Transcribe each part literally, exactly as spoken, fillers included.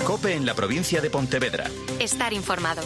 COPE en la provincia de Pontevedra. Estar informado.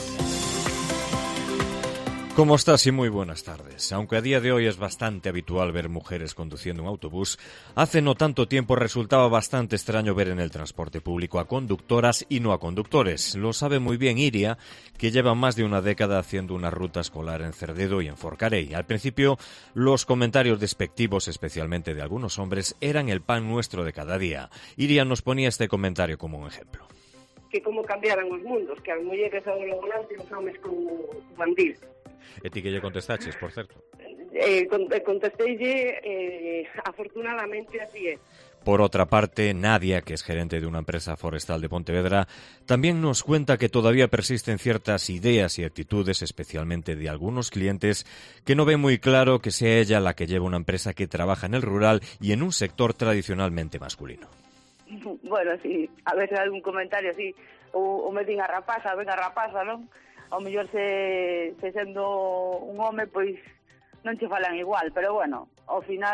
¿Cómo estás? Y muy buenas tardes. Aunque a día de hoy es bastante habitual ver mujeres conduciendo un autobús, hace no tanto tiempo resultaba bastante extraño ver en el transporte público a conductoras y no a conductores. Lo sabe muy bien Iria, que lleva más de una década haciendo una ruta escolar en Cerdedo y en Forcarei. Al principio, los comentarios despectivos, especialmente de algunos hombres, eran el pan nuestro de cada día. Iria nos ponía este comentario como un ejemplo. Que como cambiaran os mundos, que as mulleres ao volante e os homes como bandir. E ti que lle contestaches, por certo? Eh, contesteille, eh, afortunadamente así é. Por otra parte, Nadia, que es gerente de una empresa forestal de Pontevedra, también nos cuenta que todavía persisten ciertas ideas y actitudes, especialmente de algunos clientes, que no ven muy claro que sea ella la que lleva una empresa que trabaja en el rural y en un sector tradicionalmente masculino. Bueno, sí, a veces algún comentario así, ou, ou me din a rapaza, ven a rapaza, non? Ao mellor se, se sendo un home, pois non che falan igual, pero bueno, ao final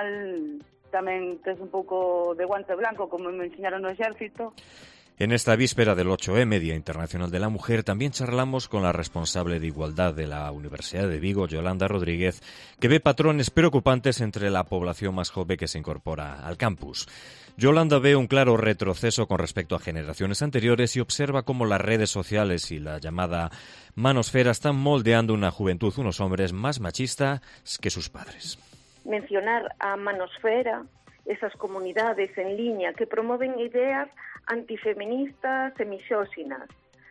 tamén tes un pouco de guante blanco, como me enseñaron no exército. En esta víspera del ocho eme, Día Internacional de la Mujer, también charlamos con la responsable de Igualdad de la Universidad de Vigo, Yolanda Rodríguez, que ve patrones preocupantes entre la población más joven que se incorpora al campus. Yolanda ve un claro retroceso con respecto a generaciones anteriores y observa cómo las redes sociales y la llamada manosfera están moldeando una juventud, unos hombres más machistas que sus padres. Mencionar a manosfera, esas comunidades en línea que promueven ideas antifeministas e misóxinas.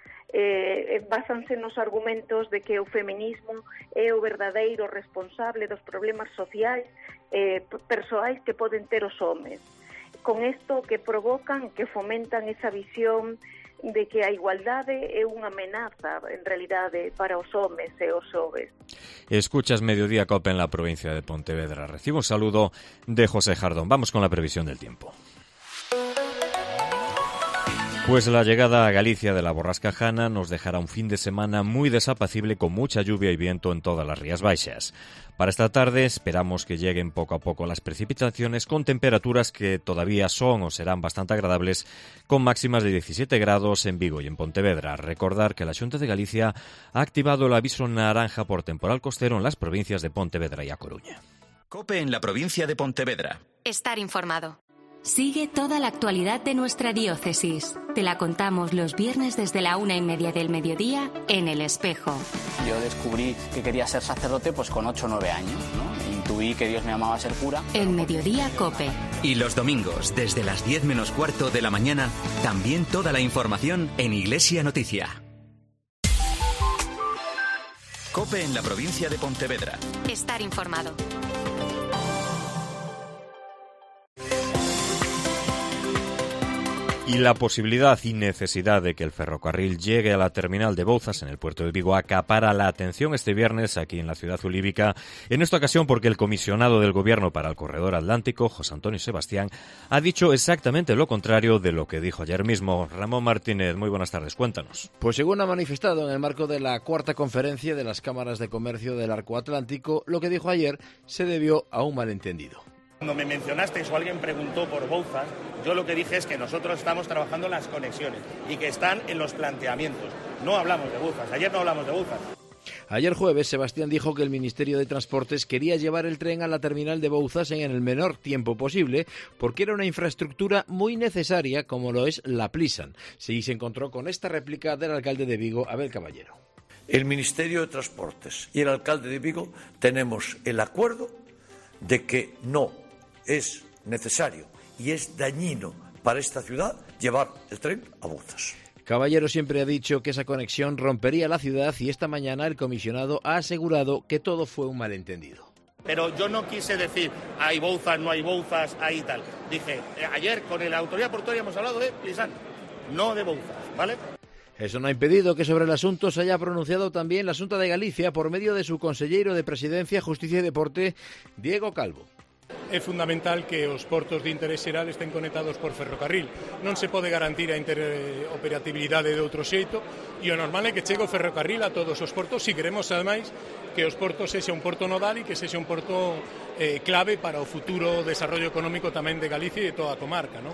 Eh, basanse nos argumentos de que o feminismo é o verdadeiro responsable dos problemas sociais eh, persoais que poden ter os homes. Con isto que provocan, que fomentan esa visión de que a igualdade é unha amenaza, en realidade, para os homes e os xoves. Escuchas Mediodía COPE en la provincia de Pontevedra. Recibo un saludo de José Jardón. Vamos con la previsión del tiempo. Pues la llegada a Galicia de la borrasca Jana nos dejará un fin de semana muy desapacible con mucha lluvia y viento en todas las Rías Baixas. Para esta tarde esperamos que lleguen poco a poco las precipitaciones con temperaturas que todavía son o serán bastante agradables, con máximas de diecisiete grados en Vigo y en Pontevedra. Recordar que la Xunta de Galicia ha activado el aviso naranja por temporal costero en las provincias de Pontevedra y A Coruña. COPE en la provincia de Pontevedra. Estar informado. Sigue toda la actualidad de nuestra diócesis. Te la contamos los viernes desde la una y media del mediodía en El Espejo. Yo descubrí que quería ser sacerdote pues con ocho o nueve años, ¿no? Intuí que Dios me llamaba a ser cura. En Mediodía COPE. Y los domingos, desde las diez menos cuarto de la mañana, también toda la información en Iglesia Noticia. COPE en la provincia de Pontevedra. Estar informado. Y la posibilidad y necesidad de que el ferrocarril llegue a la terminal de Bouzas en el puerto de Vigo acapara la atención este viernes aquí en la ciudad olívica, en esta ocasión porque el comisionado del Gobierno para el Corredor Atlántico, José Antonio Sebastián, ha dicho exactamente lo contrario de lo que dijo ayer mismo. Ramón Martínez, muy buenas tardes, cuéntanos. Pues según ha manifestado en el marco de la cuarta conferencia de las cámaras de comercio del Arco Atlántico, lo que dijo ayer se debió a un malentendido. Cuando me mencionasteis o alguien preguntó por Bouzas, yo lo que dije es que nosotros estamos trabajando en las conexiones y que están en los planteamientos. No hablamos de Bouzas, ayer no hablamos de Bouzas. Ayer jueves, Sebastián dijo que el Ministerio de Transportes quería llevar el tren a la terminal de Bouzas en el menor tiempo posible porque era una infraestructura muy necesaria como lo es la Plisan. Sí, se encontró con esta réplica del alcalde de Vigo, Abel Caballero. El Ministerio de Transportes y el alcalde de Vigo tenemos el acuerdo de que no es necesario y es dañino para esta ciudad llevar el tren a Bouzas. Caballero siempre ha dicho que esa conexión rompería la ciudad y esta mañana el comisionado ha asegurado que todo fue un malentendido. Pero yo no quise decir hay Bouzas, no hay Bouzas, hay tal. Dije, eh, ayer con la autoridad portuaria hemos hablado de Plisan, no de Bouzas, ¿vale? Eso no ha impedido que sobre el asunto se haya pronunciado también la Xunta de Galicia por medio de su conselleiro de Presidencia, Justicia y Deporte, Diego Calvo. É fundamental que os portos de interese xeral estén conectados por ferrocarril. Non se pode garantir a interoperabilidade de outro xeito e o normal é que chegue o ferrocarril a todos os portos se queremos, ademais, que os portos sexa un porto nodal e que sexa un porto eh, clave para o futuro desarrollo económico tamén de Galicia e de toda a comarca, non?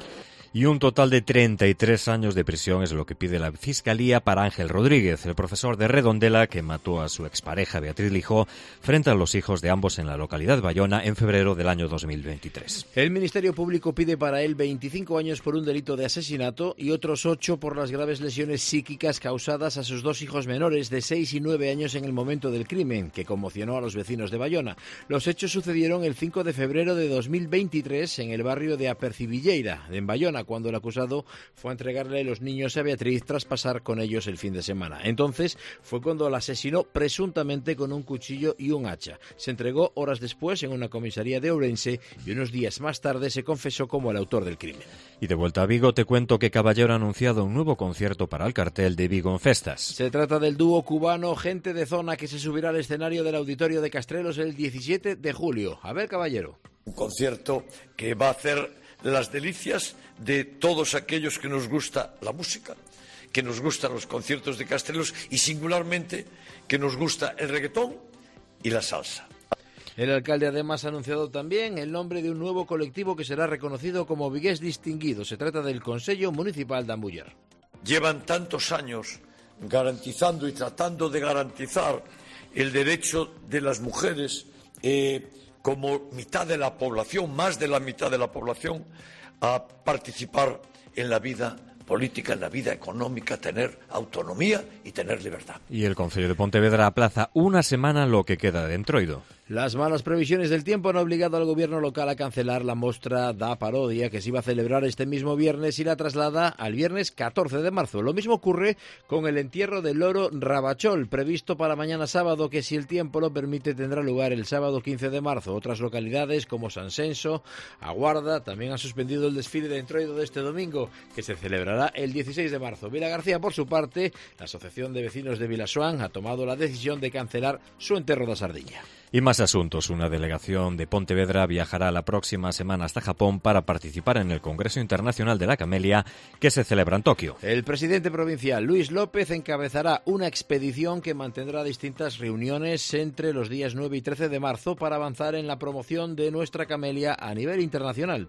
Y un total de treinta y tres años de prisión es lo que pide la Fiscalía para Ángel Rodríguez, el profesor de Redondela que mató a su expareja Beatriz Lijó frente a los hijos de ambos en la localidad de Bayona en febrero del año dos mil veintitrés. El Ministerio Público pide para él veinticinco años por un delito de asesinato y otros ocho por las graves lesiones psíquicas causadas a sus dos hijos menores de seis y nueve años en el momento del crimen, que conmocionó a los vecinos de Bayona. Los hechos sucedieron el cinco de febrero de dos mil veintitrés en el barrio de Apercibilleira, en Bayona, cuando el acusado fue a entregarle los niños a Beatriz tras pasar con ellos el fin de semana. Entonces fue cuando la asesinó presuntamente con un cuchillo y un hacha. Se entregó horas después en una comisaría de Ourense y unos días más tarde se confesó como el autor del crimen. Y de vuelta a Vigo te cuento que Caballero ha anunciado un nuevo concierto para el cartel de Vigo en Festas. Se trata del dúo cubano Gente de Zona que se subirá al escenario del Auditorio de Castrelos el diecisiete de julio. A ver, Caballero. Un concierto que va a hacer las delicias de todos aquellos que nos gusta la música, que nos gustan los conciertos de Castrelos y singularmente que nos gusta el reggaetón y la salsa. El alcalde además ha anunciado también el nombre de un nuevo colectivo que será reconocido como Vigués Distinguido. Se trata del Consello Municipal de Ambuller. Llevan tantos años garantizando y tratando de garantizar el derecho de las mujeres eh, como mitad de la población, más de la mitad de la población, a participar en la vida política, en la vida económica, tener autonomía y tener libertad. Y el Concello de Pontevedra aplaza una semana lo que queda de Entroido. Las malas previsiones del tiempo han obligado al gobierno local a cancelar la mostra da Parodia que se iba a celebrar este mismo viernes y la traslada al viernes catorce de marzo. Lo mismo ocurre con el entierro del loro Rabachol, previsto para mañana sábado, que si el tiempo lo permite tendrá lugar el sábado quince de marzo. Otras localidades como San Senso, Aguarda, también han suspendido el desfile de Entroido de este domingo, que se celebrará el dieciséis de marzo. Vila García, por su parte, la Asociación de Vecinos de Vilasoán ha tomado la decisión de cancelar su enterro da Sardiña. Y más asuntos. Una delegación de Pontevedra viajará la próxima semana hasta Japón para participar en el Congreso Internacional de la Camelia que se celebra en Tokio. El presidente provincial Luis López encabezará una expedición que mantendrá distintas reuniones entre los días nueve y trece de marzo para avanzar en la promoción de nuestra camelia a nivel internacional.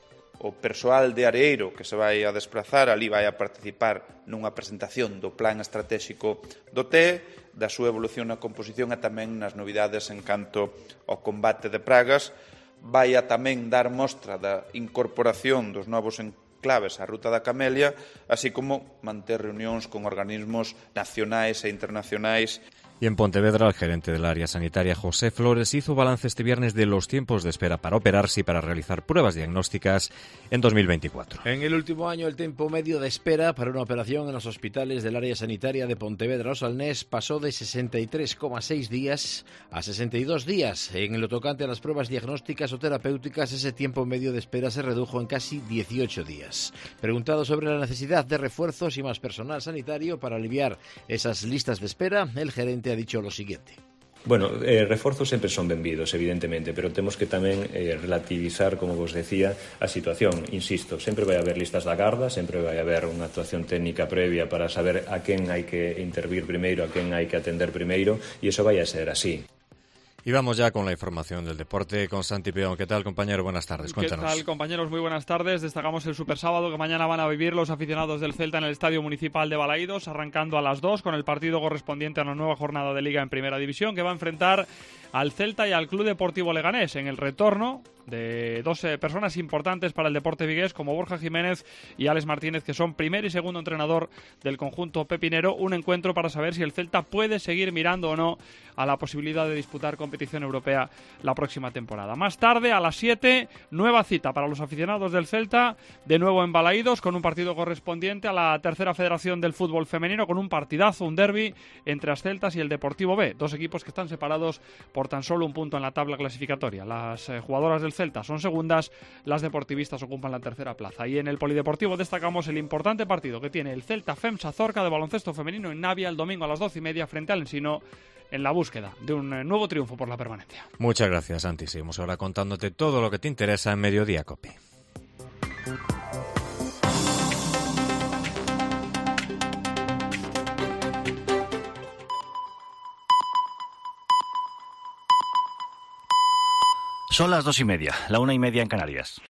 O persoal de Areeiro que se vai a desplazar ali vai a participar nunha presentación do plan estratégico do T E, da súa evolución na composición e tamén nas novidades en canto ao combate de pragas. Vai a tamén dar mostra da incorporación dos novos enclaves á Ruta da Camelia, así como manter reunións con organismos nacionais e internacionais. Y en Pontevedra, el gerente del área sanitaria, José Flores, hizo balance este viernes de los tiempos de espera para operarse y para realizar pruebas diagnósticas en dos mil veinticuatro. En el último año, el tiempo medio de espera para una operación en los hospitales del área sanitaria de Pontevedra-Osalnés pasó de sesenta y tres coma seis días a sesenta y dos días. En lo tocante a las pruebas diagnósticas o terapéuticas, ese tiempo medio de espera se redujo en casi dieciocho días. Preguntado sobre la necesidad de refuerzos y más personal sanitario para aliviar esas listas de espera, el gerente ha dicho lo siguiente. Bueno, eh, reforzos sempre son benvidos, evidentemente, pero temos que tamén eh, relativizar, como vos decía, a situación. Insisto, sempre vai haber listas da garda, sempre vai haber unha actuación técnica previa para saber a quen hai que intervir primeiro, a quen hai que atender primeiro, e iso vai a ser así. Y vamos ya con la información del deporte con Santi Peón. ¿Qué tal, compañero? Buenas tardes, cuéntanos. ¿Qué tal, compañeros? Muy buenas tardes. Destacamos el Super Sábado que mañana van a vivir los aficionados del Celta en el Estadio Municipal de Balaídos, arrancando a las dos con el partido correspondiente a una nueva jornada de Liga en Primera División que va a enfrentar al Celta y al Club Deportivo Leganés en el retorno de dos eh, personas importantes para el deporte vigués como Borja Jiménez y Alex Martínez, que son primer y segundo entrenador del conjunto pepinero. Un encuentro para saber si el Celta puede seguir mirando o no a la posibilidad de disputar competición europea la próxima temporada. Más tarde, a las siete, nueva cita para los aficionados del Celta, de nuevo en Balaídos, con un partido correspondiente a la tercera federación del fútbol femenino, con un partidazo, un derbi entre las Celtas y el Deportivo B, dos equipos que están separados por tan solo un punto en la tabla clasificatoria. Las eh, jugadoras del Celta son segundas, las deportivistas ocupan la tercera plaza. Y en el polideportivo destacamos el importante partido que tiene el Celta FEMSA Zorca de baloncesto femenino en Navia el domingo a las doce y media frente al Ensino, en la búsqueda de un nuevo triunfo por la permanencia. Muchas gracias, Santi. Seguimos ahora contándote todo lo que te interesa en Mediodía Cope. Son las dos y media, la una y media en Canarias.